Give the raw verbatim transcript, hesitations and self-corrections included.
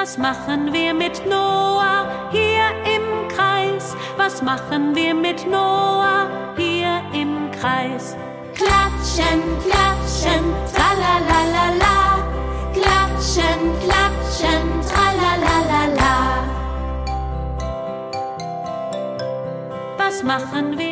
Was machen wir mit Noah hier im Kreis? Was machen wir mit Noah hier im Kreis? Klatschen, klatschen, tralalalala. Klatschen, klatschen, tralalalala. Was machen wir